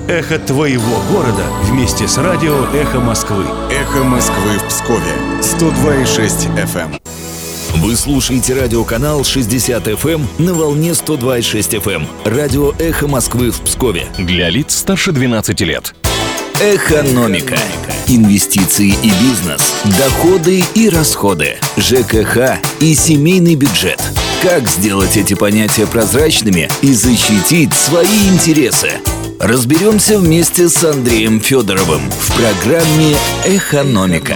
Эхо твоего города вместе с радио «Эхо Москвы». «Эхо Москвы» в Пскове. 102,6 FM. Вы слушаете радиоканал 60 FM на волне 102,6 FM. Радио «Эхо Москвы» в Пскове. Для лиц старше 12 лет. Экономика. Инвестиции и бизнес. Доходы и расходы. ЖКХ и семейный бюджет. Как сделать эти понятия прозрачными и защитить свои интересы? Разберемся вместе с Андреем Федоровым в программе «Экономика».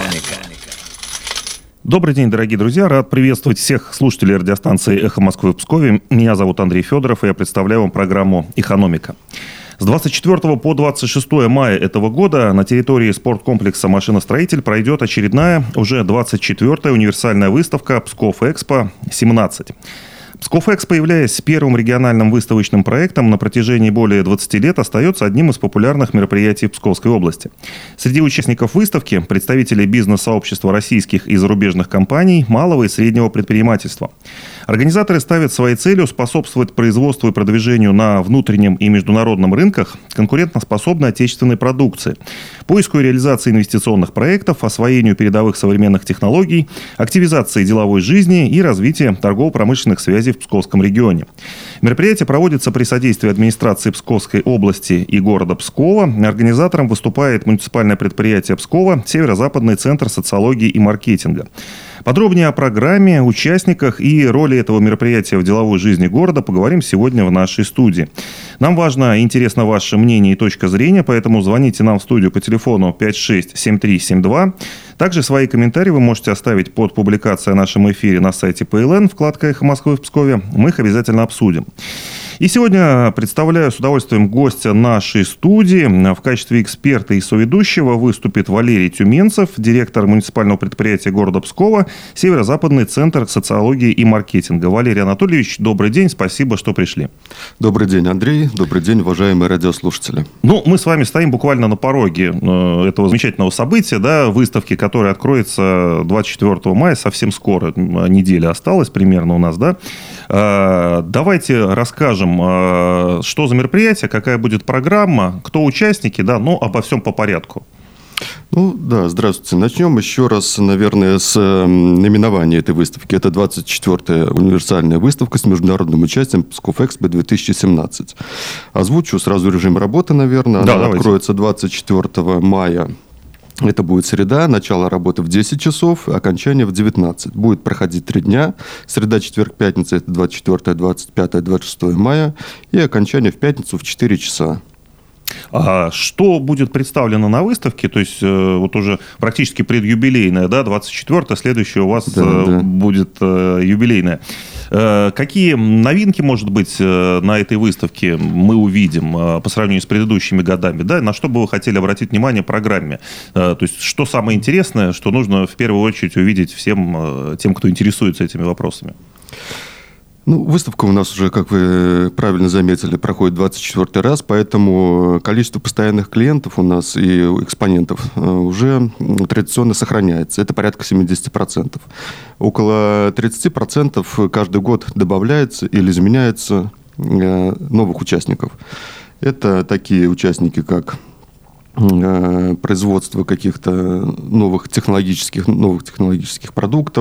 Добрый день, дорогие друзья. Рад приветствовать всех слушателей радиостанции «Эхо Москвы» в Пскове. Меня зовут Андрей Федоров, и я представляю вам программу «Экономика». С 24 по 26 мая этого года на территории спорткомплекса «Машиностроитель» пройдет очередная, уже 24-я универсальная выставка «Псков-Экспо-17». Псков-Экспо, являясь первым региональным выставочным проектом на протяжении более 20 лет, остается одним из популярных мероприятий Псковской области. Среди участников выставки – представители бизнес-сообщества российских и зарубежных компаний, малого и среднего предпринимательства. Организаторы ставят своей целью способствовать производству и продвижению на внутреннем и международном рынках конкурентоспособной отечественной продукции, поиску и реализации инвестиционных проектов, освоению передовых современных технологий, активизации деловой жизни и развития торгово-промышленных связей в Псковском регионе. Мероприятие проводится при содействии администрации Псковской области и города Пскова. Организатором выступает муниципальное предприятие Пскова «Северо-западный центр социологии и маркетинга». Подробнее о программе, участниках и роли этого мероприятия в деловой жизни города поговорим сегодня в нашей студии. Нам важно и интересно ваше мнение и точка зрения, поэтому звоните нам в студию по телефону 567372. Также свои комментарии вы можете оставить под публикацией о нашем эфире на сайте ПЛН, вкладка «Эхо Москвы» в Пскове. Мы их обязательно обсудим. И сегодня представляю с удовольствием гостя нашей студии. В качестве эксперта и соведущего выступит Валерий Тюменцев, директор муниципального предприятия города Пскова, Северо-западный центр социологии и маркетинга. Валерий Анатольевич, добрый день, спасибо, что пришли. Добрый день, Андрей. Добрый день, уважаемые радиослушатели. Мы с вами стоим буквально на пороге этого замечательного события, выставки, которая откроется 24 мая, совсем скоро, неделя осталась примерно у нас, Давайте расскажем, что за мероприятие, какая будет программа, кто участники, обо всем по порядку. Здравствуйте. Начнем еще раз, наверное, с наименования этой выставки. Это 24-я универсальная выставка с международным участием Псков-Экспо-2017. Озвучу сразу режим работы, наверное. Она откроется 24 мая. Это будет среда, начало работы в 10 часов, окончание в 19. Будет проходить 3 дня. Среда, четверг, пятница – это 24, 25, 26 мая. И окончание в пятницу в 4 часа. А что будет представлено на выставке? То есть, уже практически предюбилейная, 24-я, следующая у вас будет юбилейная. Какие новинки, может быть, на этой выставке мы увидим по сравнению с предыдущими годами? На что бы вы хотели обратить внимание в программе? То есть, что самое интересное, что нужно в первую очередь увидеть всем тем, кто интересуется этими вопросами? Выставка у нас уже, как вы правильно заметили, проходит 24 раз, поэтому количество постоянных клиентов у нас и экспонентов уже традиционно сохраняется. Это порядка 70%. Около 30% каждый год добавляется или изменяется новых участников. Это такие участники, как производство каких-то новых технологических продуктов,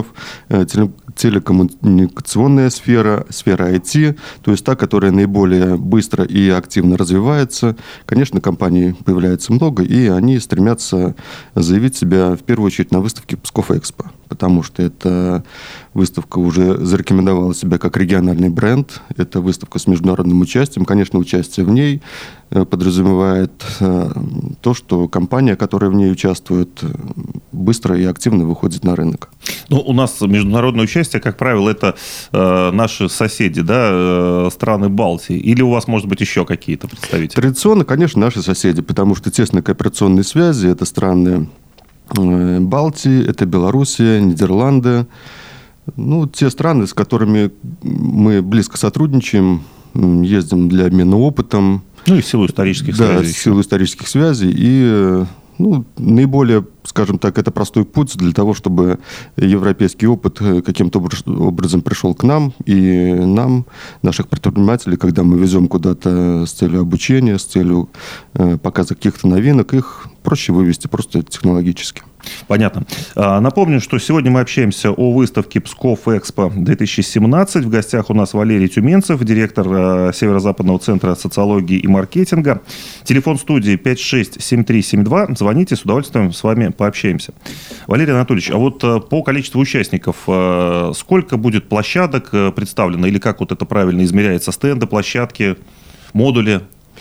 телекоммуникационная сфера IT, то есть та, которая наиболее быстро и активно развивается. Конечно, компаний появляется много, и они стремятся заявить себя в первую очередь на выставке Псков-Экспо, потому что эта выставка уже зарекомендовала себя как региональный бренд. Это выставка с международным участием. Конечно, участие в ней подразумевает то, что компания, которая в ней участвует, быстро и активно выходит на рынок. У нас международное участие, как правило, это наши соседи, страны Балтии. Или у вас, может быть, еще какие-то представители? Традиционно, конечно, наши соседи, потому что тесные кооперационные связи – это страны Балтии, это Белоруссия, Нидерланды. Те страны, с которыми мы близко сотрудничаем, ездим для обмена опытом. И в силу исторических связей. Да, в силу исторических связей. И наиболее, скажем так, это простой путь для того, чтобы европейский опыт каким-то образом пришел к нам, и нам, наших предпринимателей, когда мы везем куда-то с целью обучения, с целью показа каких-то новинок, их проще вывести просто технологически. Понятно. Напомню, что сегодня мы общаемся о выставке Псков Экспо 2017. В гостях у нас Валерий Тюменцев, директор Северо-Западного центра социологии и маркетинга. Телефон студии 567372. Звоните, с удовольствием с вами пообщаемся. Валерий Анатольевич, а вот по количеству участников, сколько будет площадок представлено, или как вот это правильно измеряется? Стенды, площадки, модули?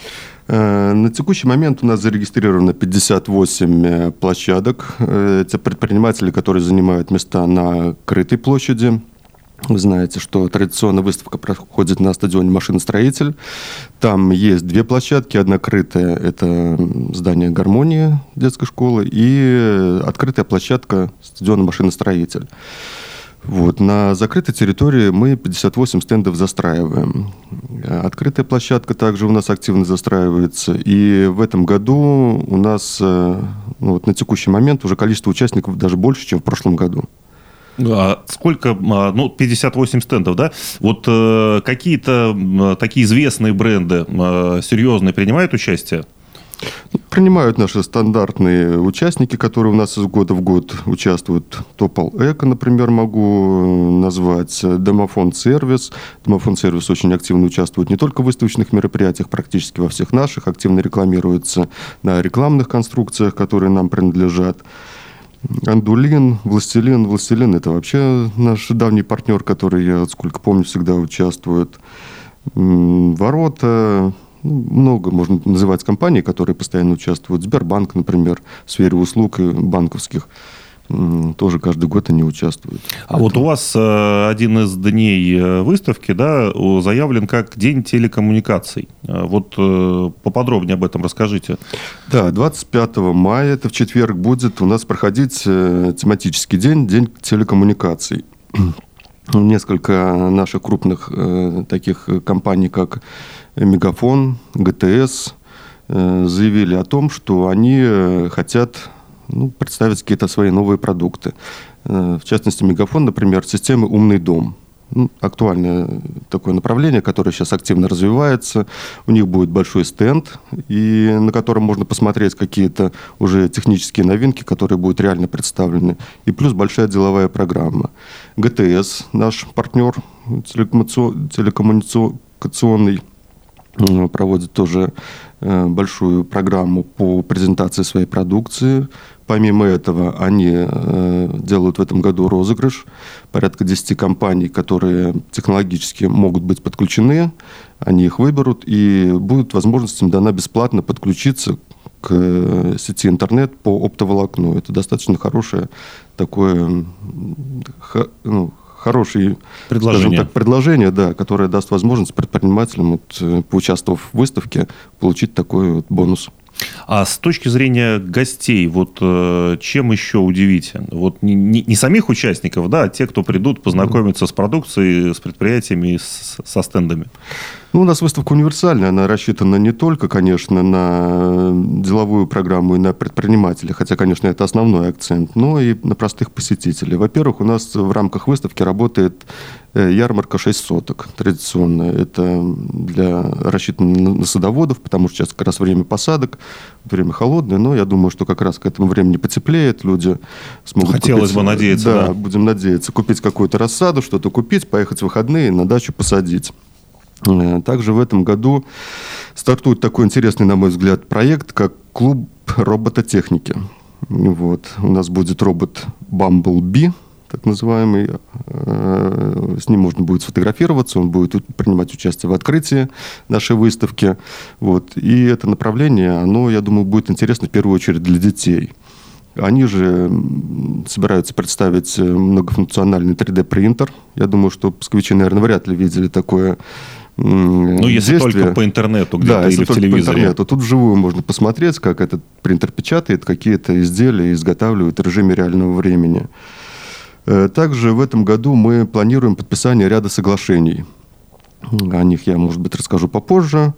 На текущий момент у нас зарегистрировано 58 площадок. Это предприниматели, которые занимают места на крытой площади. Вы знаете, что традиционно выставка проходит на стадионе «Машиностроитель». Там есть две площадки. Одна крытая – это здание «Гармония» детской школы, и открытая площадка стадиона «Машиностроитель». На закрытой территории мы 58 стендов застраиваем. Открытая площадка также у нас активно застраивается. И в этом году у нас на текущий момент уже количество участников даже больше, чем в прошлом году. Сколько? 58 стендов, да? Вот какие-то такие известные бренды серьезные принимают участие? Принимают наши стандартные участники, которые у нас из года в год участвуют. Топал Эко, например, могу назвать. Домофон Сервис. Домофон Сервис очень активно участвует не только в выставочных мероприятиях, практически во всех наших. Активно рекламируется на рекламных конструкциях, которые нам принадлежат. Андулин, Властелин. Властелин – это вообще наш давний партнер, который, я сколько помню, всегда участвует. Ворота. Много можно называть компаний, которые постоянно участвуют. Сбербанк, например, в сфере услуг и банковских. Тоже каждый год они участвуют. А вот у вас один из дней выставки, да, заявлен как День телекоммуникаций. Вот поподробнее об этом расскажите. Да, 25 мая, это в четверг, будет у нас проходить тематический день, День телекоммуникаций. Несколько наших крупных таких компаний, как Мегафон, ГТС, заявили о том, что они хотят представить какие-то свои новые продукты. В частности, Мегафон, например, системы «Умный дом». Актуальное такое направление, которое сейчас активно развивается. У них будет большой стенд, и на котором можно посмотреть какие-то уже технические новинки, которые будут реально представлены. И плюс большая деловая программа. ГТС, наш партнер телекоммуникационный, проводит тоже большую программу по презентации своей продукции. Помимо этого, они делают в этом году розыгрыш. Порядка 10 компаний, которые технологически могут быть подключены, они их выберут, и будет возможность им дана бесплатно подключиться к сети интернет по оптоволокну. Это достаточно хорошее такое, хорошее предложение, да, которое даст возможность предпринимателям, поучаствовав в выставке, получить такой бонус. А с точки зрения гостей, чем еще удивите? Не самих участников, да, а те, кто придут познакомиться с продукцией, с предприятиями, со стендами. У нас выставка универсальная, она рассчитана не только, конечно, на деловую программу и на предпринимателей, хотя, конечно, это основной акцент, но и на простых посетителей. Во-первых, у нас в рамках выставки работает ярмарка 6 соток традиционная. Это рассчитано на садоводов, потому что сейчас как раз время посадок, время холодное, но я думаю, что как раз к этому времени потеплеет, люди смогут Хотелось бы надеяться. Да, будем надеяться. Купить какую-то рассаду, что-то купить, поехать в выходные, на дачу посадить. Также в этом году стартует такой интересный, на мой взгляд, проект, как клуб робототехники. У нас будет робот Bumblebee, так называемый. С ним можно будет сфотографироваться, он будет принимать участие в открытии нашей выставки. И это направление, оно, я думаю, будет интересно в первую очередь для детей. Они же собираются представить многофункциональный 3D-принтер. Я думаю, что псковичи, наверное, вряд ли видели такое если только по интернету где-то или в телевизоре. По интернету. Тут вживую можно посмотреть, как этот принтер печатает, какие-то изделия изготавливает в режиме реального времени. Также в этом году мы планируем подписание ряда соглашений. О них я, может быть, расскажу попозже.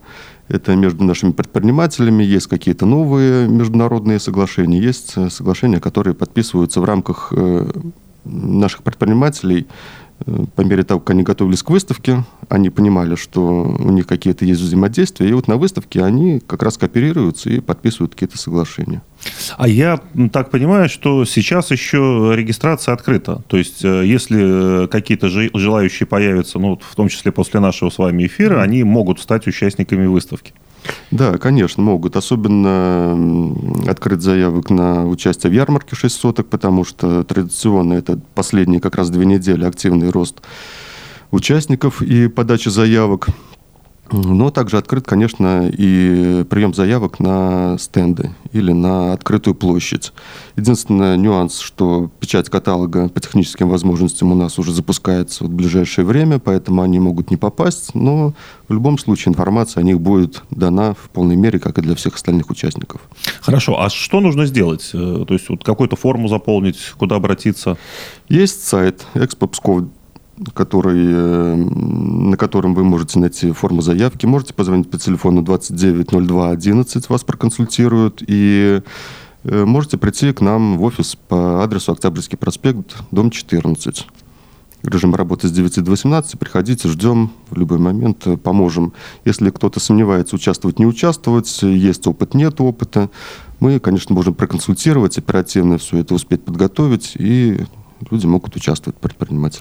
Это между нашими предпринимателями. Есть какие-то новые международные соглашения. Есть соглашения, которые подписываются в рамках наших предпринимателей. По мере того, как они готовились к выставке, они понимали, что у них какие-то есть взаимодействия, и вот на выставке они как раз кооперируются и подписывают какие-то соглашения. А я так понимаю, что сейчас еще регистрация открыта. То есть, если какие-то желающие появятся, ну, в том числе после нашего с вами эфира, они могут стать участниками выставки. Да, конечно, могут. Особенно открыть заявок на участие в ярмарке 6 соток, потому что традиционно это последние как раз 2 недели активный рост участников и подачи заявок. Но также открыт, конечно, и прием заявок на стенды или на открытую площадь. Единственный нюанс, что печать каталога по техническим возможностям у нас уже запускается в ближайшее время, поэтому они могут не попасть, но в любом случае информация о них будет дана в полной мере, как и для всех остальных участников. Хорошо, а что нужно сделать? То есть вот какую-то форму заполнить, куда обратиться? Есть сайт Экспо Псков, на котором вы можете найти форму заявки. Можете позвонить по телефону 290211, вас проконсультируют. И можете прийти к нам в офис по адресу Октябрьский проспект, дом 14. Режим работы с 9 до 18. Приходите, ждем в любой момент, поможем. Если кто-то сомневается, участвовать, не участвовать, есть опыт, нет опыта, мы, конечно, можем проконсультировать, оперативно все это успеть подготовить, и люди могут участвовать, предприниматели.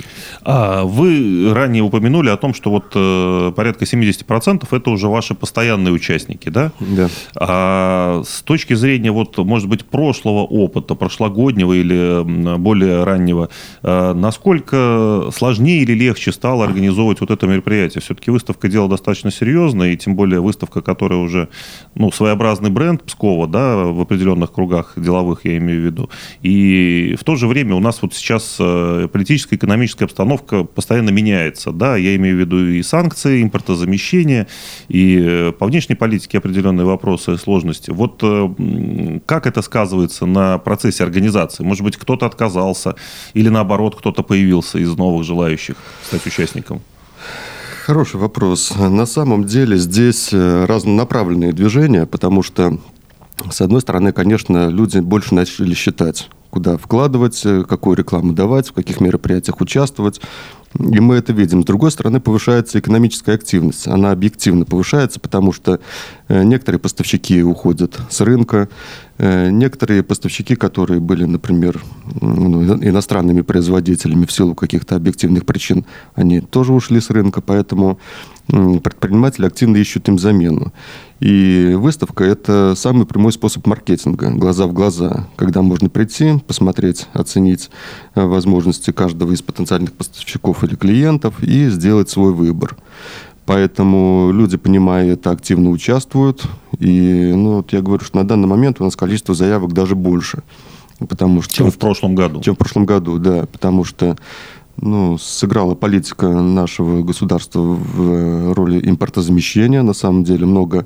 Вы ранее упомянули о том, что вот порядка 70% это уже ваши постоянные участники, да? Да. А с точки зрения, вот, может быть, прошлого опыта, прошлогоднего или более раннего, насколько сложнее или легче стало организовывать вот это мероприятие? Все-таки выставка — дело достаточно серьезное, и тем более выставка, которая уже, ну, своеобразный бренд Пскова, да, в определенных кругах деловых, я имею в виду. И в то же время у нас вот сейчас политическая, экономическая обстановка постоянно меняется. Да? Я имею в виду и санкции, импортозамещение, и по внешней политике определенные вопросы и сложности. Вот как это сказывается на процессе организации? Может быть, кто-то отказался, или наоборот, кто-то появился из новых желающих стать участником? Хороший вопрос. На самом деле здесь разнонаправленные движения, потому что, с одной стороны, конечно, люди больше начали считать, куда вкладывать, какую рекламу давать, в каких мероприятиях участвовать. И мы это видим. С другой стороны, повышается экономическая активность. Она объективно повышается, потому что некоторые поставщики уходят с рынка. Некоторые поставщики, которые были, например, иностранными производителями в силу каких-то объективных причин, они тоже ушли с рынка, поэтому предприниматели активно ищут им замену. И выставка – это самый прямой способ маркетинга, глаза в глаза, когда можно прийти, посмотреть, оценить возможности каждого из потенциальных поставщиков или клиентов и сделать свой выбор. Поэтому люди, понимая это, активно участвуют. И вот я говорю, что на данный момент у нас количество заявок даже больше. Потому что, чем в прошлом году. Чем в прошлом году, да. Потому что сыграла политика нашего государства в роли импортозамещения. На самом деле много,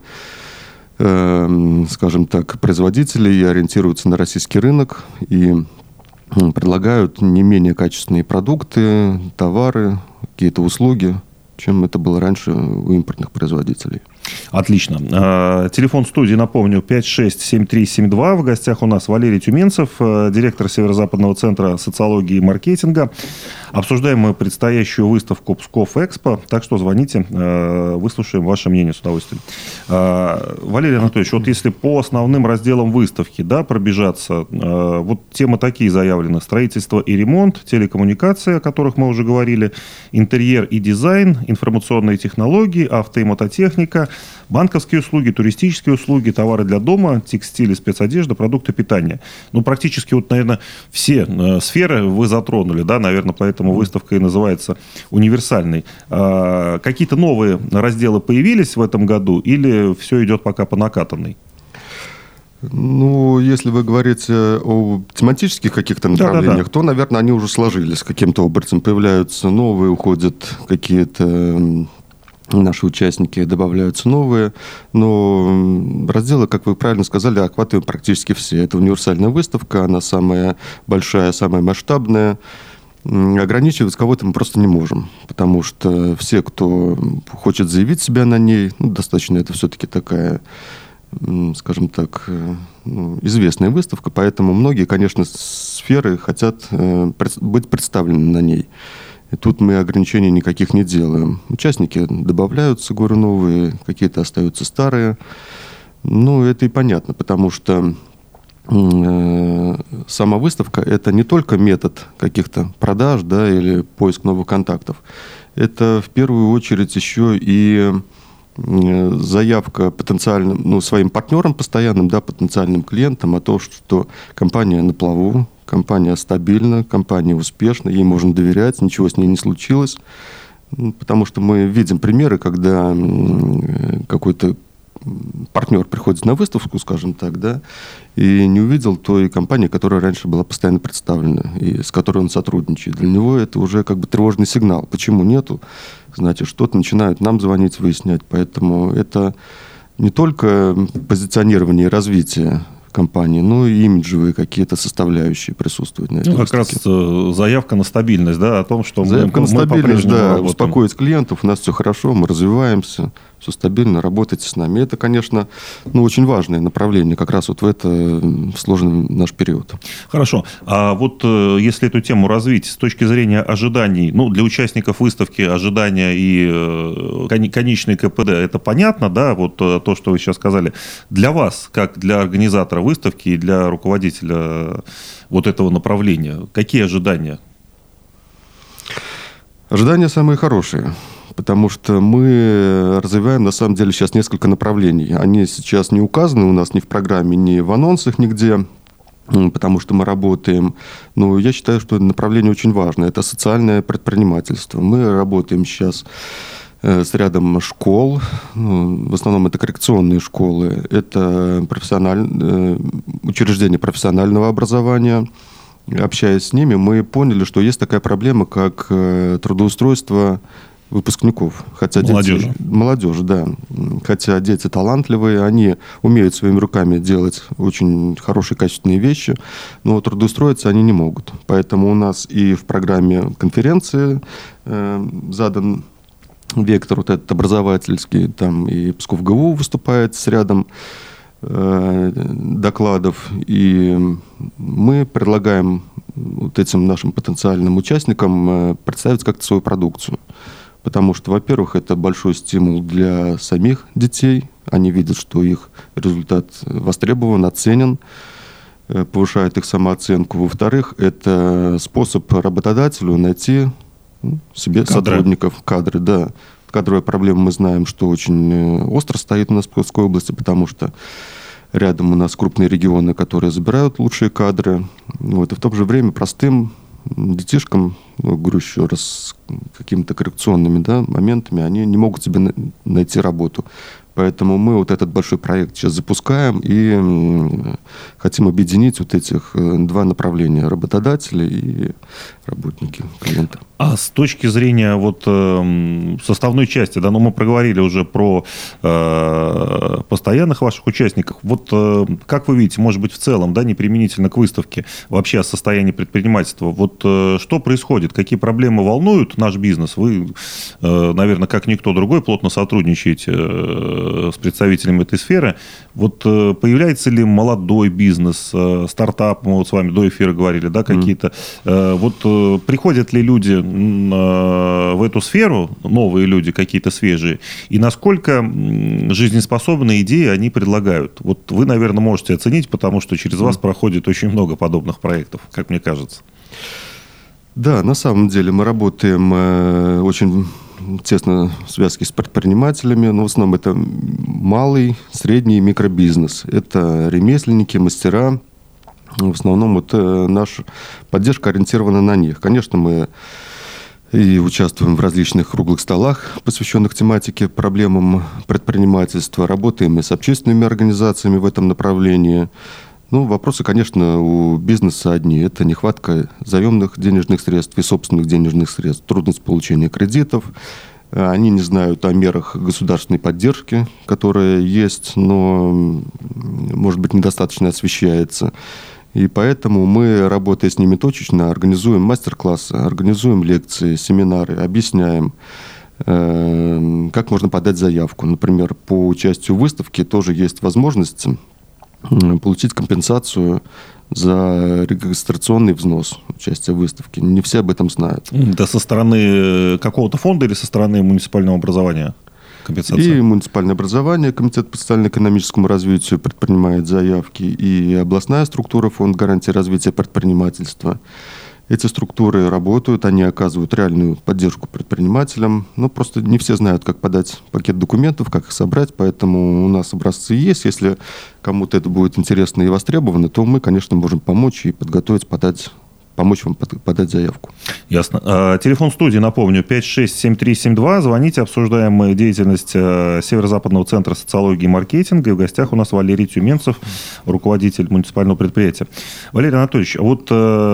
скажем так, производителей ориентируются на российский рынок и предлагают не менее качественные продукты, товары, какие-то услуги, чем это было раньше у импортных производителей. Отлично. Телефон студии, напомню, 567372. В гостях у нас Валерий Тюменцев, директор Северо-Западного центра социологии и маркетинга. Обсуждаем мы предстоящую выставку Псков Экспо, так что звоните, выслушаем ваше мнение с удовольствием. Валерий Анатольевич, вот если по основным разделам выставки, да, пробежаться, вот темы такие заявлены: строительство и ремонт, телекоммуникации, о которых мы уже говорили, интерьер и дизайн, информационные технологии, авто и мототехника, банковские услуги, туристические услуги, товары для дома, текстиль и спецодежда, продукты питания. Практически, наверное, все сферы вы затронули, да, наверное, поэтому выставка и называется универсальной. Какие-то новые разделы появились в этом году или все идет пока по накатанной? Если вы говорите о тематических каких-то направлениях, то, наверное, они уже сложились каким-то образом. Появляются новые, уходят какие-то наши участники, добавляются новые. Но разделы, как вы правильно сказали, охватывают практически все. Это универсальная выставка, она самая большая, самая масштабная. ограничивать кого-то мы просто не можем, потому что все, кто хочет заявить себя на ней, достаточно это все-таки такая, скажем так, известная выставка, поэтому многие, конечно, сферы хотят быть представлены на ней. И тут мы ограничений никаких не делаем. Участники добавляются, говорю, новые, какие-то остаются старые. Это и понятно, потому что сама выставка – это не только метод каких-то продаж, или поиск новых контактов. Это в первую очередь еще и заявка потенциальным, своим партнерам постоянным, потенциальным клиентам о том, что компания на плаву, компания стабильна, компания успешна, ей можно доверять, ничего с ней не случилось. Потому что мы видим примеры, когда какой-то партнер приходит на выставку, скажем так, и не увидел той компании, которая раньше была постоянно представлена, и с которой он сотрудничает. Для него это уже тревожный сигнал. Почему нету? Значит, что-то начинают нам звонить, выяснять. Поэтому это не только позиционирование и развитие компании, но и имиджевые какие-то составляющие присутствуют на этой выставке. Как раз заявка на стабильность, о том, что заявка мы на стабильность, работаем. Успокоить клиентов, у нас все хорошо, мы развиваемся, все стабильно, работайте с нами. Это, конечно, очень важное направление как раз в это сложный наш период. Хорошо. А если эту тему развить с точки зрения ожиданий, для участников выставки ожидания и конечный КПД, это понятно, то, что вы сейчас сказали. Для вас, как для организатора выставки и для руководителя этого направления, какие ожидания? Ожидания самые хорошие. Потому что мы развиваем, на самом деле, сейчас несколько направлений. Они сейчас не указаны у нас ни в программе, ни в анонсах нигде, потому что мы работаем. Но я считаю, что направление очень важное. Это социальное предпринимательство. Мы работаем сейчас с рядом школ. В основном это коррекционные школы. Это учреждения профессионального образования. Общаясь с ними, мы поняли, что есть такая проблема, как трудоустройство выпускников. Молодежи, да. Хотя дети талантливые, они умеют своими руками делать очень хорошие, качественные вещи, но трудоустроиться они не могут. Поэтому у нас и в программе конференции задан вектор этот образовательский, там и Псков ГУ выступает с рядом докладов, и мы предлагаем этим нашим потенциальным участникам представить как-то свою продукцию. Потому что, во-первых, это большой стимул для самих детей. Они видят, что их результат востребован, оценен, повышает их самооценку. Во-вторых, это способ работодателю найти себе сотрудников, кадры. Кадровая проблема, мы знаем, что очень остро стоит у нас в Псковской области, потому что рядом у нас крупные регионы, которые забирают лучшие кадры. И в то же время простым детишкам, говорю еще раз, с какими-то коррекционными моментами, они не могут себе найти работу. Поэтому мы этот большой проект сейчас запускаем и хотим объединить этих два направления: работодатели и работники, клиенты. А с точки зрения составной части, мы проговорили уже про постоянных ваших участников. Как вы видите, может быть, в целом, не применительно к выставке, вообще о состоянии предпринимательства, что происходит, какие проблемы волнуют наш бизнес? Вы, наверное, как никто другой, плотно сотрудничаете с представителями этой сферы. Появляется ли молодой бизнес, стартап, мы с вами до эфира говорили, какие-то. Приходят ли люди в эту сферу, новые люди, какие-то свежие, и насколько жизнеспособные идеи они предлагают? Вы, наверное, можете оценить, потому что через вас проходит очень много подобных проектов, как мне кажется. Да, на самом деле мы работаем очень тесно в связке с предпринимателями, но в основном это малый, средний и микробизнес. Это ремесленники, мастера. В основном наша поддержка ориентирована на них. Конечно, мы и участвуем в различных круглых столах, посвященных тематике, проблемам предпринимательства. Работаем и с общественными организациями в этом направлении. Вопросы, конечно, у бизнеса одни. Это нехватка заемных денежных средств и собственных денежных средств, трудность получения кредитов. Они не знают о мерах государственной поддержки, которые есть, но, может быть, недостаточно освещается. И поэтому мы, работая с ними точечно, организуем мастер-классы, организуем лекции, семинары, объясняем, как можно подать заявку. Например, по участию в выставке тоже есть возможность получить компенсацию за регистрационный взнос участия в выставке. Не все об этом знают. Это со стороны какого-то фонда или со стороны муниципального образования компенсация? И муниципальное образование, Комитет по социально-экономическому развитию предпринимает заявки, и областная структура, Фонд гарантии развития предпринимательства. Эти структуры работают, они оказывают реальную поддержку предпринимателям, но просто не все знают, как подать пакет документов, как их собрать, поэтому у нас образцы есть. Если кому-то это будет интересно и востребовано, то мы, конечно, можем помочь и подготовить, помочь вам подать заявку. Ясно. Телефон студии, напомню, 567372. Звоните, обсуждаем деятельность Северо-Западного центра социологии и маркетинга. И в гостях у нас Валерий Тюменцев, руководитель муниципального предприятия. Валерий Анатольевич, вот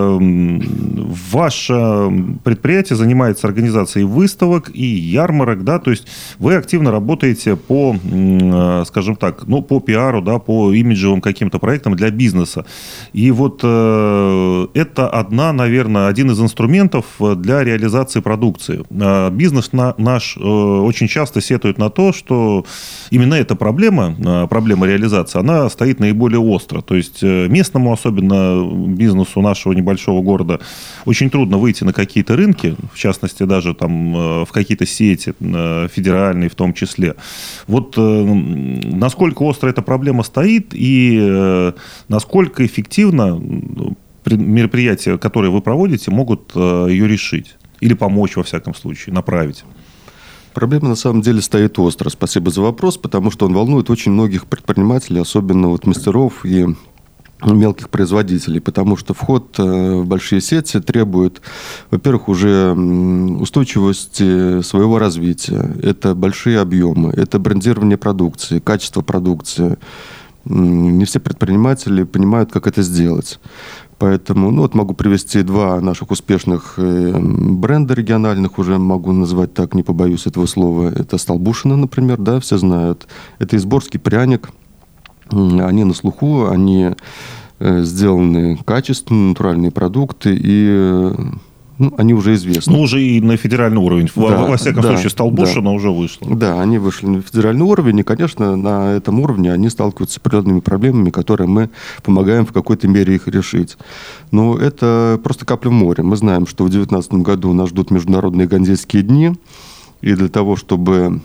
ваше предприятие занимается организацией выставок и ярмарок, да, то есть вы активно работаете по, скажем так, по пиару, да, по имиджевым каким-то проектам для бизнеса. И вот это один из инструментов для реализации продукции. Бизнес наш очень часто сетует на то, что именно эта проблема реализации, она стоит наиболее остро. То есть местному, особенно бизнесу нашего небольшого города, очень трудно выйти на какие-то рынки, в частности, даже там в какие-то сети, федеральные в том числе. Вот насколько остро эта проблема стоит и насколько эффективно мероприятия, которые вы проводите, могут ее решить или помочь, во всяком случае, направить? Проблема на самом деле стоит остро. Спасибо за вопрос, потому что он волнует очень многих предпринимателей, особенно мастеров и мелких производителей, потому что вход в большие сети требует, во-первых, уже устойчивости своего развития. Это большие объемы, это брендирование продукции, качество продукции. Не все предприниматели понимают, как это сделать. Поэтому, могу привести два наших успешных бренда региональных, уже могу назвать так, не побоюсь этого слова. Это Столбушино, например, да, все знают. Это Изборский пряник. Они на слуху, они сделаны качественные, натуральные продукты, и они уже известны. Уже и на федеральный уровень. Во всяком случае, Столбушино уже вышло. Да, они вышли на федеральный уровень, и, конечно, на этом уровне они сталкиваются с определенными проблемами, которые мы помогаем в какой-то мере их решить. Но это просто капля в море. Мы знаем, что в 2019 году нас ждут международные Ганзейские дни, и для того, чтобы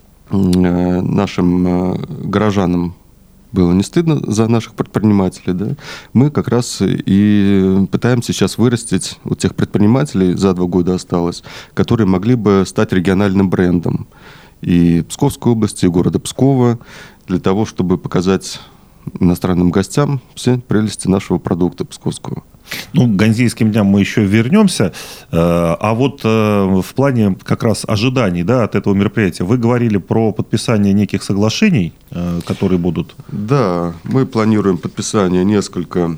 нашим горожанам было не стыдно за наших предпринимателей, да, мы как раз и пытаемся сейчас вырастить вот тех предпринимателей, за 2 года осталось, которые могли бы стать региональным брендом и Псковской области, и города Пскова, для того, чтобы показать иностранным гостям все прелести нашего продукта псковского. К Ганзейским дням мы еще вернемся. А вот в плане как раз ожиданий, да, от этого мероприятия, вы говорили про подписание неких соглашений, которые будут... Да, мы планируем подписание несколько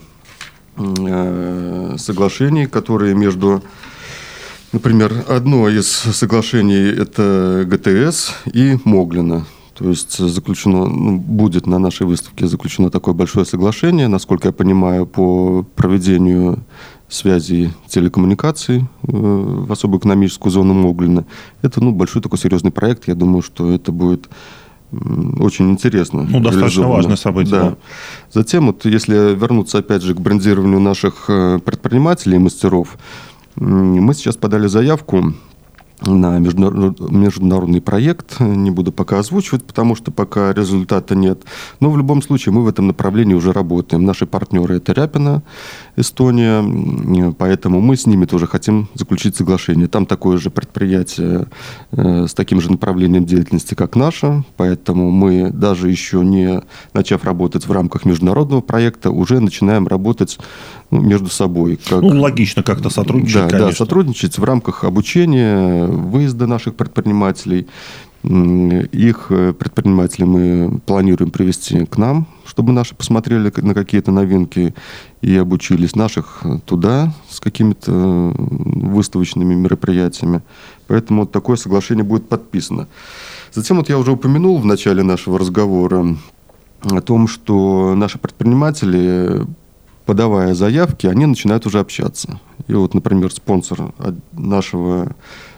соглашений, которые между... Например, одно из соглашений – это ГТС и Моглина. То есть будет на нашей выставке заключено такое большое соглашение, насколько я понимаю, по проведению связи телекоммуникаций в особую экономическую зону Моглина. Это большой такой серьезный проект. Я думаю, что это будет очень интересно. Достаточно важное событие. Да. Затем, если вернуться опять же к брендированию наших предпринимателей и мастеров, мы сейчас подали заявку на международный проект. Не буду пока озвучивать, потому что пока результата нет. Но в любом случае мы в этом направлении уже работаем. Наши партнеры – это Ряпино, Эстония, поэтому мы с ними тоже хотим заключить соглашение. Там такое же предприятие с таким же направлением деятельности, как наше, поэтому мы, даже еще не начав работать в рамках международного проекта, уже начинаем работать между собой. Логично как-то сотрудничать, конечно. Да, сотрудничать в рамках обучения, выезда наших предпринимателей. Их предпринимателей мы планируем привести к нам, чтобы наши посмотрели на какие-то новинки и обучились. Наших туда с какими-то выставочными мероприятиями. Поэтому такое соглашение будет подписано. Затем я уже упомянул в начале нашего разговора о том, что наши предприниматели подавая заявки, они начинают уже общаться. И вот, например, спонсор нашего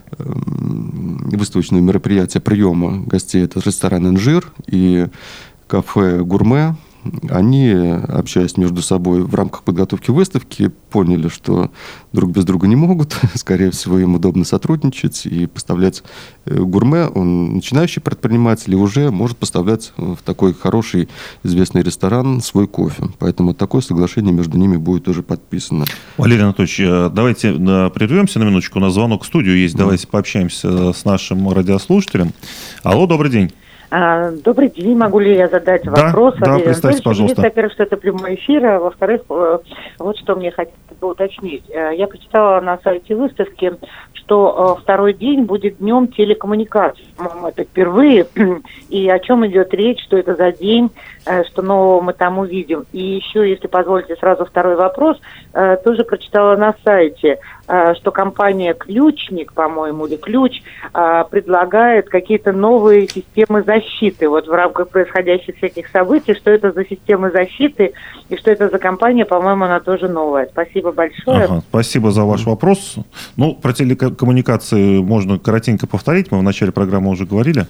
выставочного мероприятия приема гостей — это ресторан «Инжир» и кафе «Гурме». Они, общаясь между собой в рамках подготовки выставки, поняли, что друг без друга не могут. Скорее всего, им удобно сотрудничать и поставлять гурме. Он начинающий предприниматель и уже может поставлять в такой хороший известный ресторан свой кофе. Поэтому такое соглашение между ними будет уже подписано. Валерий Анатольевич, давайте прервемся на минуточку. У нас звонок в студию есть. Давайте пообщаемся с нашим радиослушателем. Алло, добрый день. Добрый день. Могу ли я задать вопрос? Да, представьте, пожалуйста. Во-первых, что это прямой эфир, а во-вторых, вот что мне хотелось бы уточнить. Я прочитала на сайте выставки, что второй день будет днем телекоммуникаций. По-моему, это впервые. И о чем идет речь, что это за день, что нового мы там увидим. И еще, если позволите, сразу второй вопрос. Тоже прочитала на сайте, что компания «Ключник», по-моему, или «Ключ» предлагает какие-то новые системы защиты. Вот в рамках происходящих всяких событий, что это за системы защиты и что это за компания, по-моему, она тоже новая. Спасибо большое. Ага, спасибо за ваш вопрос. Ну, про телекоммуникации можно коротенько повторить. Мы в начале программы уже говорили.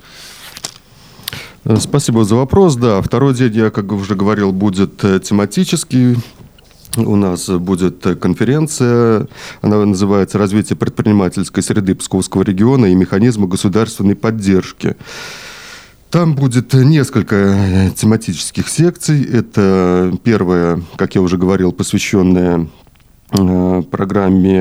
Спасибо за вопрос. Да, второй день, я, как уже говорил, будет тематический. У нас будет конференция, она называется «Развитие предпринимательской среды Псковского региона и механизмы государственной поддержки». Там будет несколько тематических секций. Это первая, как я уже говорил, посвященная программе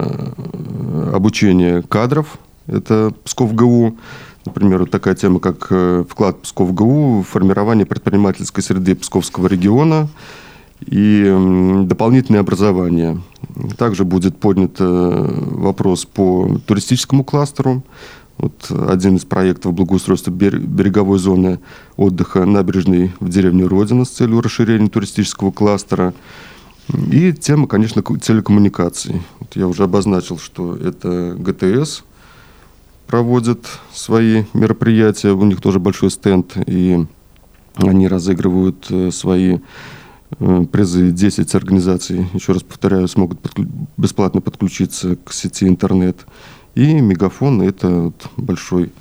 обучения кадров. Это Псков-ГУ. Например, вот такая тема, как вклад Псков-ГУ в формирование предпринимательской среды Псковского региона и дополнительное образование. Также будет поднят вопрос по туристическому кластеру. Вот один из проектов благоустройства береговой зоны отдыха набережной в деревне Родина с целью расширения туристического кластера. И тема, конечно, телекоммуникаций. Вот я уже обозначил, что это ГТС проводит свои мероприятия. У них тоже большой стенд, и они разыгрывают свои призы. 10 организаций, еще раз повторяю, смогут бесплатно подключиться к сети интернет. И Мегафон — это вот большой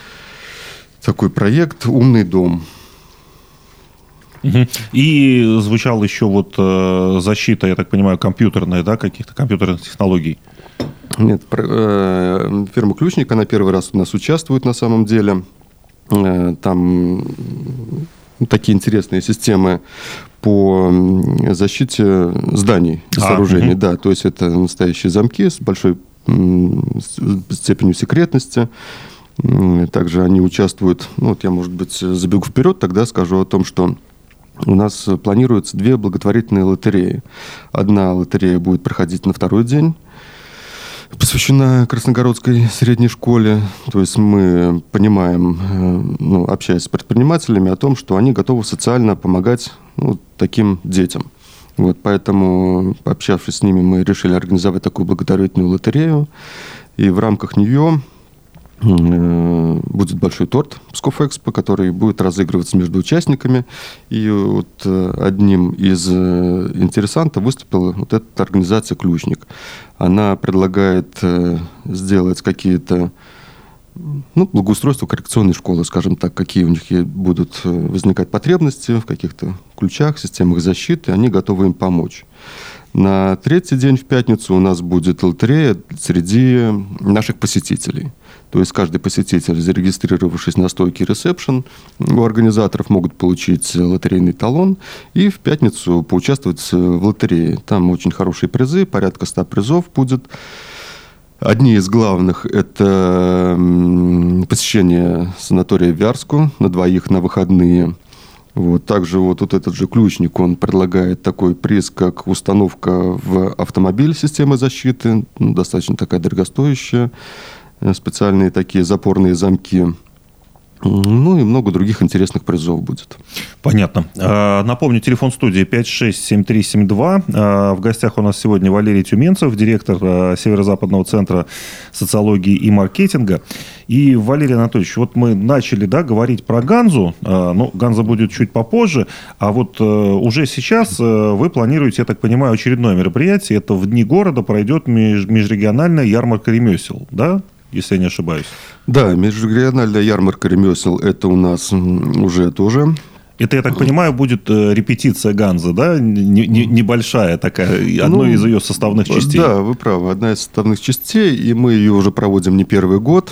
такой проект «Умный дом». И звучала еще вот защита, я так понимаю, компьютерная, да, каких-то компьютерных технологий. Нет, фирма «Ключник», она первый раз у нас участвует на самом деле. Там такие интересные системы по защите зданий и сооружений. Да, то есть это настоящие замки с большой степенью секретности. Также они участвуют, ну, вот я, может быть, забегу вперед, тогда скажу о том, что у нас планируется 2 благотворительные лотереи. Одна лотерея будет проходить на второй день, посвящена Красногородской средней школе. То есть мы понимаем, ну, общаясь с предпринимателями, о том, что они готовы социально помогать, ну, таким детям. Вот, поэтому, пообщавшись с ними, мы решили организовать такую благотворительную лотерею. И в рамках нее будет большой торт Псков-Экспо, который будет разыгрываться между участниками. И вот одним из интересантов выступила вот эта организация «Ключник». Она предлагает сделать какие-то, ну, благоустройство коррекционной школы, скажем так, какие у них будут возникать потребности в каких-то ключах, системах защиты, они готовы им помочь. На третий день, в пятницу, у нас будет лотерея среди наших посетителей. То есть каждый посетитель, зарегистрировавшись на стойке ресепшн, у организаторов могут получить лотерейный талон и в пятницу поучаствовать в лотерее. Там очень хорошие призы, порядка 100 призов будет. Одни из главных – это посещение санатория в Вярску на 2 на выходные. Вот. Также вот этот же «Ключник», он предлагает такой приз, как установка в автомобиль системы защиты, ну, достаточно такая дорогостоящая, специальные такие запорные замки. Ну и много других интересных призов будет. Понятно. Напомню, телефон студии 567372. В гостях у нас сегодня Валерий Тюменцев, директор Северо-Западного центра социологии и маркетинга. И, Валерий Анатольевич, вот мы начали, да, говорить про Ганзу. Ну, Ганза будет чуть попозже. А вот уже сейчас вы планируете, я так понимаю, очередное мероприятие. Это в Дни города пройдет межрегиональная ярмарка ремесел, да? Если я не ошибаюсь. Да, межрегиональная ярмарка ремесел – это у нас уже тоже. Это, я так понимаю, будет репетиция Ганзы, да? Небольшая такая, одной из ее составных частей. Да, вы правы, одна из составных частей, и мы ее уже проводим не первый год.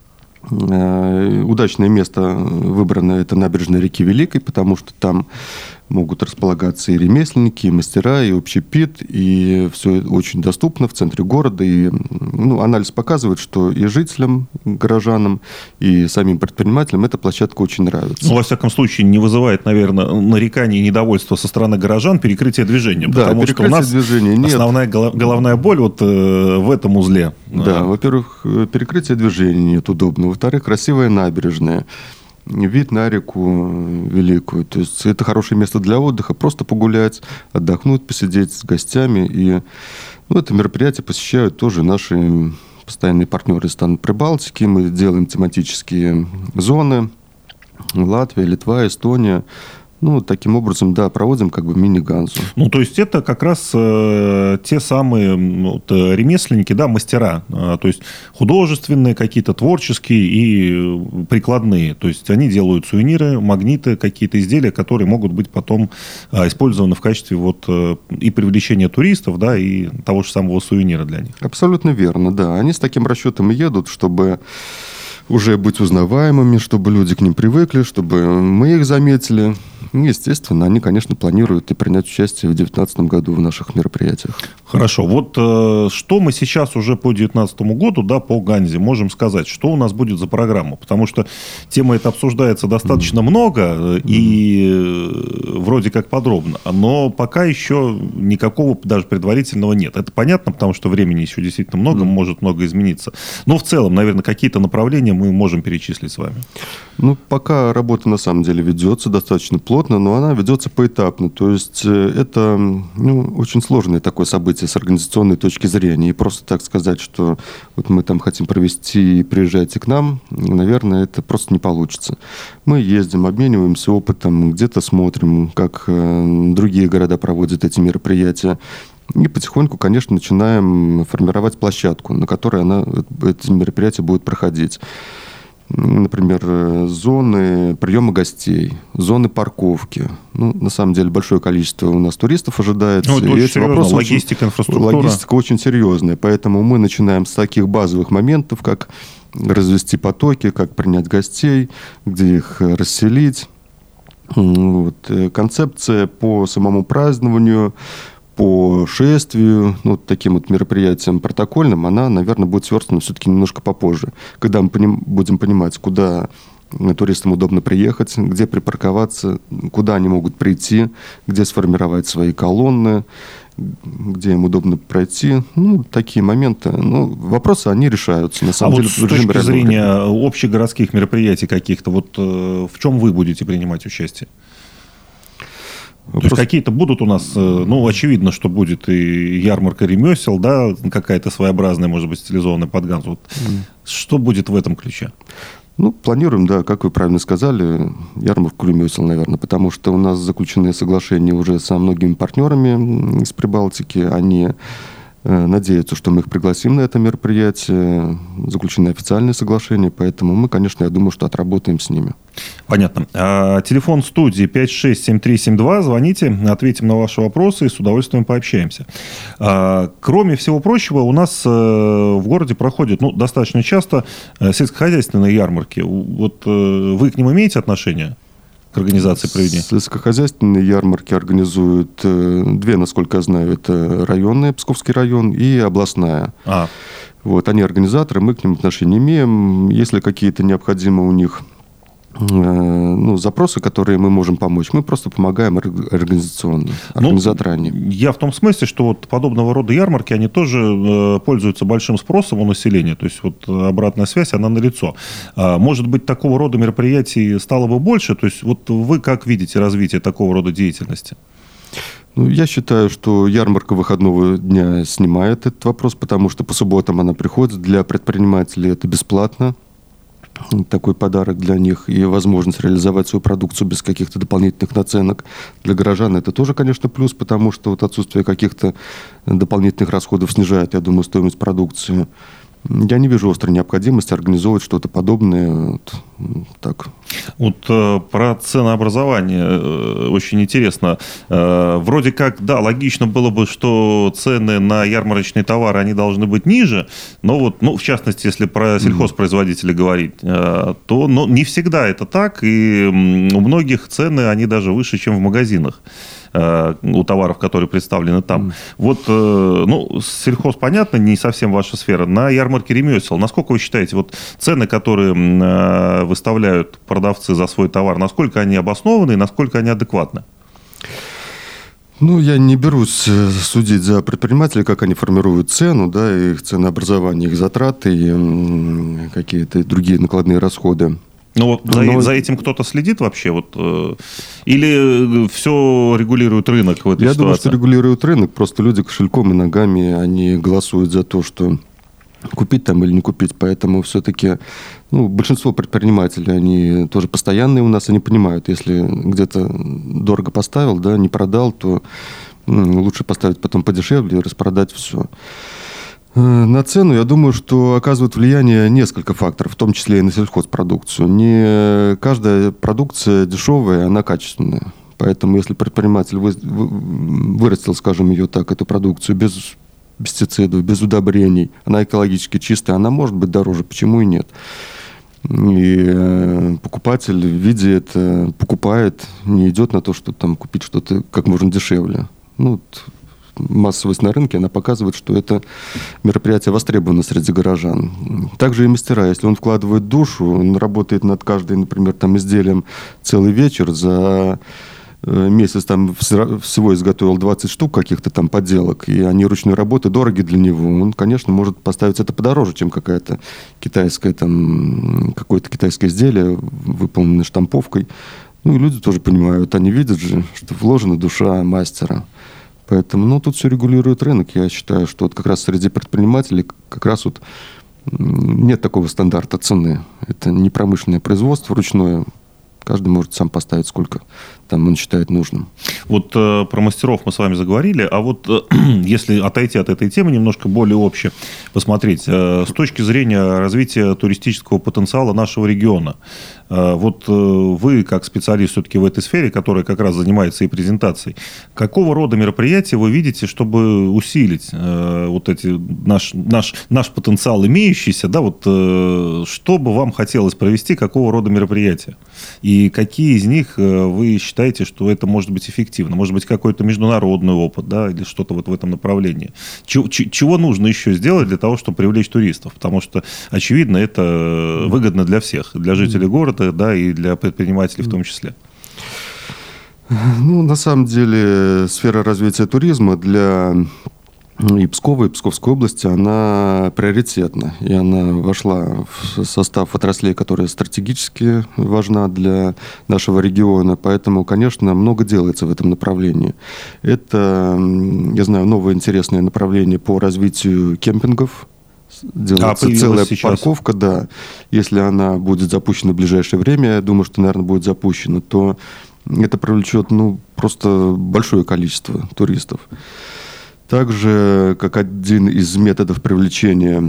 Удачное место выбрано – это набережная реки Великой, потому что там могут располагаться и ремесленники, и мастера, и общепит, и все очень доступно в центре города. И, анализ показывает, что и жителям, горожанам, и самим предпринимателям эта площадка очень нравится. Во всяком случае, не вызывает, наверное, нареканий и недовольства со стороны горожан перекрытие движения. Да, потому что у нас движения нет. Основная головная боль вот в этом узле. Да, во-первых, перекрытие движения нет удобно. Во-вторых, красивая набережная. Вид на реку Великую. То есть это хорошее место для отдыха. Просто погулять, отдохнуть, посидеть с гостями. И это мероприятие посещают тоже наши постоянные партнеры из стран Прибалтики. Мы делаем тематические зоны. Латвия, Литва, Эстония. Таким образом, да, проводим как бы мини-Ганзу. То есть это как раз те самые ремесленники, да, мастера. То есть художественные какие-то, творческие и прикладные. То есть они делают сувениры, магниты, какие-то изделия, которые могут быть потом использованы в качестве и привлечения туристов, да, и того же самого сувенира для них. Абсолютно верно, да. Они с таким расчетом и едут, чтобы уже быть узнаваемыми, чтобы люди к ним привыкли, чтобы мы их заметили. Естественно, они, конечно, планируют и принять участие в 2019 году в наших мероприятиях. Хорошо. Вот что мы сейчас уже по 2019 году, да, по Ганзе можем сказать? Что у нас будет за программа? Потому что тема эта обсуждается достаточно много и вроде как подробно. Но пока еще никакого даже предварительного нет. Это понятно, потому что времени еще действительно много, может много измениться. Но в целом, наверное, какие-то направления мы можем перечислить с вами. Пока работа на самом деле ведется достаточно плотно, но она ведется поэтапно. То есть это очень сложное такое событие с организационной точки зрения. И просто так сказать, что вот мы там хотим провести, приезжайте к нам, наверное, это просто не получится. Мы ездим, обмениваемся опытом, где-то смотрим, как другие города проводят эти мероприятия. И потихоньку, конечно, начинаем формировать площадку, на которой эти мероприятия будут проходить. Например, зоны приема гостей, зоны парковки. На самом деле, большое количество у нас туристов ожидается. Это очень серьезно. Логистика, инфраструктура. Логистика очень серьезная. Поэтому мы начинаем с таких базовых моментов, как развести потоки, как принять гостей, где их расселить. Концепция по самому празднованию, по шествию, таким мероприятиям протокольным, она, наверное, будет сверстана все-таки немножко попозже, когда мы будем понимать, куда туристам удобно приехать, где припарковаться, куда они могут прийти, где сформировать свои колонны, где им удобно пройти. Такие моменты. Вопросы, они решаются. На самом деле, с точки зрения общегородских мероприятий каких-то, в чем вы будете принимать участие? То есть какие-то будут у нас, очевидно, что будет и ярмарка ремесел, да, какая-то своеобразная, может быть, стилизованная под Ганзу. Что будет в этом ключе? Планируем, да, как вы правильно сказали, ярмарку ремесел, наверное, потому что у нас заключены соглашения уже со многими партнерами из Прибалтики. Они надеются, что мы их пригласим на это мероприятие. Заключены официальные соглашения, поэтому мы, конечно, я думаю, что отработаем с ними. Понятно. Телефон студии 567372. Звоните, ответим на ваши вопросы и с удовольствием пообщаемся. Кроме всего прочего, у нас в городе проходят достаточно часто сельскохозяйственные ярмарки. Вы к ним имеете отношение? К организации проведения? Сельскохозяйственные ярмарки организуют две, насколько я знаю, это районная, Псковский район, и областная. Они организаторы, мы к ним отношения имеем. Если какие-то необходимы у них запросы, которые мы можем помочь. Мы просто помогаем организационно, организаторами. Я в том смысле, что вот подобного рода ярмарки, они тоже пользуются большим спросом у населения. То есть вот обратная связь, она налицо. Может быть, такого рода мероприятий стало бы больше? То есть вот вы как видите развитие такого рода деятельности? Я считаю, что ярмарка выходного дня снимает этот вопрос, потому что по субботам она приходит. Для предпринимателей это бесплатно. Такой подарок для них и возможность реализовать свою продукцию без каких-то дополнительных наценок. Для горожан это тоже, конечно, плюс, потому что вот отсутствие каких-то дополнительных расходов снижает, я думаю, стоимость продукции. Я не вижу острой необходимости организовывать что-то подобное. Так. Вот про ценообразование очень интересно. Вроде как, да, логично было бы, что цены на ярмарочные товары, они должны быть ниже, но вот, в частности, если про сельхозпроизводителей говорить, то не всегда это так, и у многих цены, они даже выше, чем в магазинах. У товаров, которые представлены там. Вот, сельхоз, понятно, не совсем ваша сфера. На ярмарке ремесел, насколько вы считаете, вот цены, которые выставляют продавцы за свой товар, насколько они обоснованы и насколько они адекватны? Я не берусь судить за предпринимателей, как они формируют цену, да, их ценообразование, их затраты и какие-то другие накладные расходы. За этим кто-то следит вообще? Или все регулирует рынок в этой ситуации? Я думаю, что регулирует рынок. Просто люди кошельком и ногами, они голосуют за то, что купить там или не купить. Поэтому все-таки большинство предпринимателей, они тоже постоянные у нас, они понимают, если где-то дорого поставил, да, не продал, то лучше поставить потом подешевле и распродать все. На цену, я думаю, что оказывает влияние несколько факторов, в том числе и на сельхозпродукцию. Не каждая продукция дешевая, она качественная. Поэтому, если предприниматель вырастил, скажем, ее так, эту продукцию без пестицидов, без удобрений, она экологически чистая, она может быть дороже, почему и нет. И покупатель, видя это, покупает, не идет на то, что там купить что-то как можно дешевле. Массовость на рынке, она показывает, что это мероприятие востребовано среди горожан. Также и мастера, если он вкладывает душу, он работает над каждым, например, изделием целый вечер, за месяц всего изготовил 20 штук каких-то поделок, и они ручной работы дороги для него, он, конечно, может поставить это подороже, чем какое-то китайское изделие, выполненное штамповкой. И люди тоже понимают, они видят же, что вложена душа мастера. Поэтому, тут все регулирует рынок. Я считаю, что как раз среди предпринимателей как раз нет такого стандарта цены. Это не промышленное производство ручное. Каждый может сам поставить, сколько там он считает нужным. Про мастеров мы с вами заговорили, а если отойти от этой темы, немножко более обще посмотреть, с точки зрения развития туристического потенциала нашего региона, вы, как специалист все-таки в этой сфере, которая как раз занимается и презентацией, какого рода мероприятия вы видите, чтобы усилить наш потенциал имеющийся, да, что бы вам хотелось провести, какого рода мероприятия? И какие из них вы считаете, что это может быть эффективно? Может быть, какой-то международный опыт, да, или что-то в этом направлении? Чего нужно еще сделать для того, чтобы привлечь туристов? Потому что, очевидно, это выгодно для всех, для жителей города, да, и для предпринимателей в том числе. На самом деле, сфера развития туризма для и Пскова, и Псковской области, она приоритетна. И она вошла в состав отраслей, которая стратегически важна для нашего региона. Поэтому, конечно, много делается в этом направлении. Это, я знаю, новое интересное направление по развитию кемпингов. Делается целая парковка, да. Если она будет запущена в ближайшее время, я думаю, что, наверное, будет запущена, то это привлечет просто большое количество туристов. Также, как один из методов привлечения,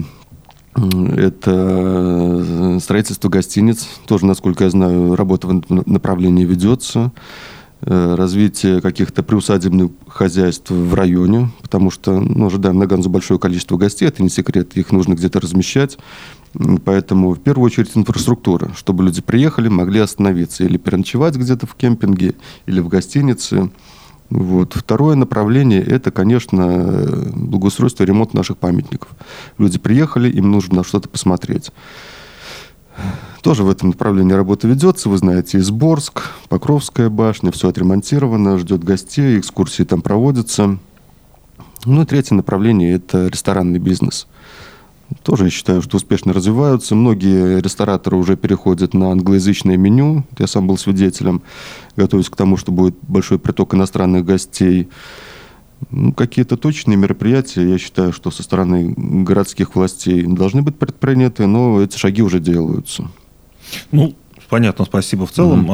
это строительство гостиниц. Тоже, насколько я знаю, работа в этом направлении ведется. Развитие каких-то приусадебных хозяйств в районе, потому что ожидаем на Ганзу большое количество гостей, это не секрет, их нужно где-то размещать. Поэтому в первую очередь инфраструктура, чтобы люди приехали, могли остановиться или переночевать где-то в кемпинге, или в гостинице. Второе направление – это, конечно, благоустройство и ремонт наших памятников. Люди приехали, им нужно на что-то посмотреть. Тоже в этом направлении работа ведется. Вы знаете, Изборск, Покровская башня, все отремонтировано, ждет гостей, экскурсии там проводятся. Ну и третье направление – это ресторанный бизнес. Тоже я считаю, что успешно развиваются. Многие рестораторы уже переходят на англоязычное меню. Я сам был свидетелем, готовясь к тому, что будет большой приток иностранных гостей. Какие-то точные мероприятия, я считаю, что со стороны городских властей должны быть предприняты, но эти шаги уже делаются. Понятно, спасибо в целом.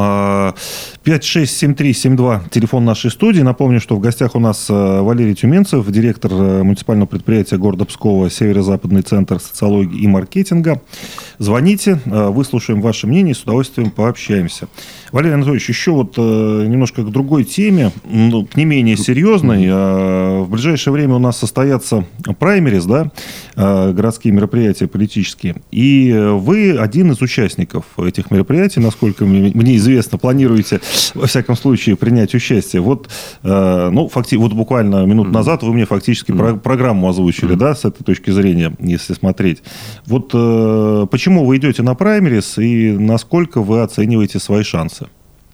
567372, телефон нашей студии. Напомню, что в гостях у нас Валерий Тюменцев, директор муниципального предприятия города Пскова «Северо-Западный центр социологии и маркетинга». Звоните, выслушаем ваше мнение и с удовольствием пообщаемся. Валерий Анатольевич, еще немножко к другой теме, к не менее серьезной. В ближайшее время у нас состоятся праймерис, городские мероприятия политические. И вы один из участников этих мероприятий, насколько мне известно, планируете, во всяком случае, принять участие. Буквально минуту назад вы мне фактически программу озвучили, с этой точки зрения, если смотреть. Почему вы идете на праймерис и насколько вы оцениваете свои шансы?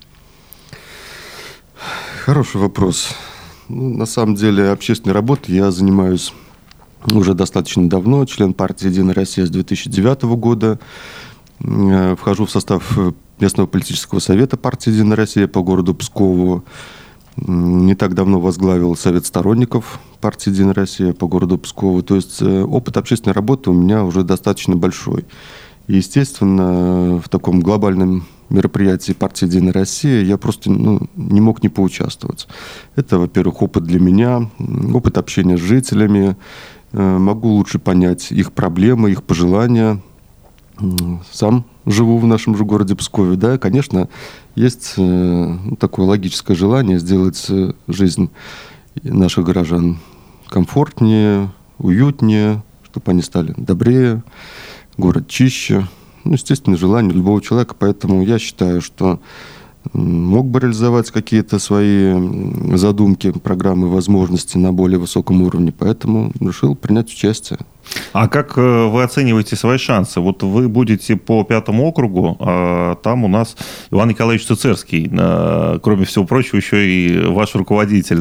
Хороший вопрос. На самом деле, общественной работой я занимаюсь уже достаточно давно, член партии «Единая Россия» с 2009 года. Вхожу в состав местного политического совета партии «Единая Россия» по городу Пскову. Не так давно возглавил совет сторонников партии «Единая Россия» по городу Пскову. То есть опыт общественной работы у меня уже достаточно большой. И, естественно, в таком глобальном мероприятии партии «Единая Россия» я просто не мог не поучаствовать. Это, во-первых, опыт для меня, опыт общения с жителями. Могу лучше понять их проблемы, их пожелания. Сам живу в нашем же городе Пскове, конечно, есть такое логическое желание сделать жизнь наших горожан комфортнее, уютнее, чтобы они стали добрее, город чище. Естественно, желание любого человека, поэтому я считаю, что мог бы реализовать какие-то свои задумки, программы, возможности на более высоком уровне, поэтому решил принять участие. А как вы оцениваете свои шансы? Вы будете по 5-му округу, а там у нас Иван Николаевич Цицерский, кроме всего прочего, еще и ваш руководитель,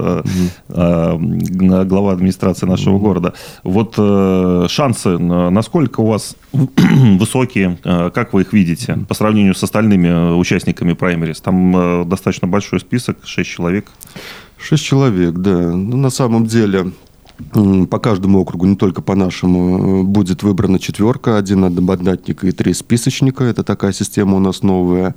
глава администрации нашего города. Шансы, насколько у вас высокие, как вы их видите по сравнению с остальными участниками праймерис? Там достаточно большой список, 6 человек. 6 человек, да. На самом деле... По каждому округу, не только по нашему, будет выбрана 4, 1 одномандатник и 3 списочника. Это такая система у нас новая.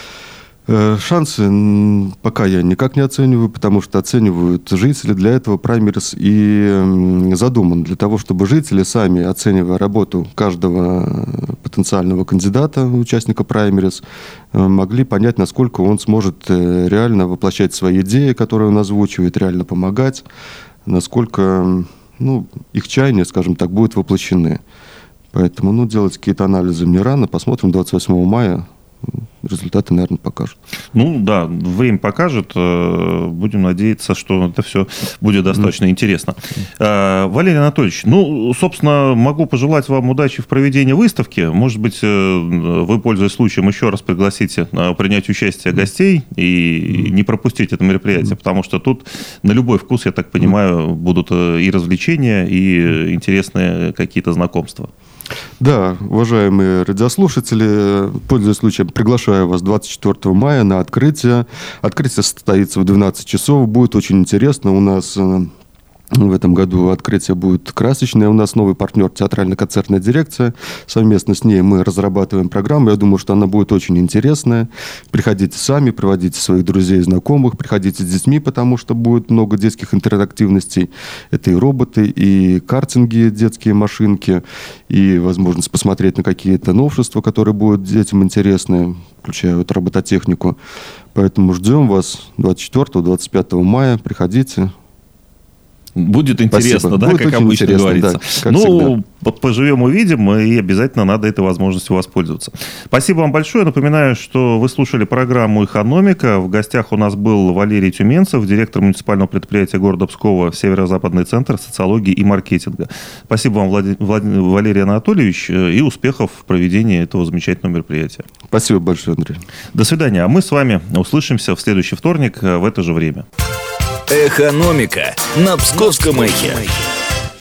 Шансы пока я никак не оцениваю, потому что оценивают жители. Для этого праймерис и задуман. Для того, чтобы жители сами, оценивая работу каждого потенциального кандидата, участника праймерис, могли понять, насколько он сможет реально воплощать свои идеи, которые он озвучивает, реально помогать, насколько их чаяния, скажем так, будут воплощены. Поэтому делать какие-то анализы мне рано. Посмотрим 28 мая. Результаты, наверное, покажут. Время покажет. Будем надеяться, что это все будет достаточно интересно. Валерий Анатольевич, собственно, могу пожелать вам удачи в проведении выставки. Может быть, вы, пользуясь случаем, еще раз пригласите принять участие гостей и не пропустить это мероприятие, потому что тут на любой вкус, я так понимаю, будут и развлечения, и интересные какие-то знакомства. Да, уважаемые радиослушатели, пользуясь случаем, приглашаю вас 24 мая на открытие. Открытие состоится в 12 часов. Будет очень интересно. У нас в этом году открытие будет красочное. У нас новый партнер — театрально-концертная дирекция. Совместно с ней мы разрабатываем программу. Я думаю, что она будет очень интересная. Приходите сами, приводите своих друзей и знакомых. Приходите с детьми, потому что будет много детских интерактивностей. Это и роботы, и картинги, детские машинки, и возможность посмотреть на какие-то новшества, которые будут детям интересны, включая Будет интересно, Спасибо. да, Будет как очень обычно интересно, говорится. да, как всегда. Поживем, увидим, и обязательно надо этой возможностью воспользоваться. Спасибо вам большое. Напоминаю, что вы слушали программу «Экономика». В гостях у нас был Валерий Тюменцев, директор муниципального предприятия города Пскова «Северо-Западный центр социологии и маркетинга». Спасибо вам, Валерий Анатольевич, и успехов в проведении этого замечательного мероприятия. Спасибо большое, Андрей. До свидания. А мы с вами услышимся в следующий вторник в это же время. Экономика на Псковском эхе.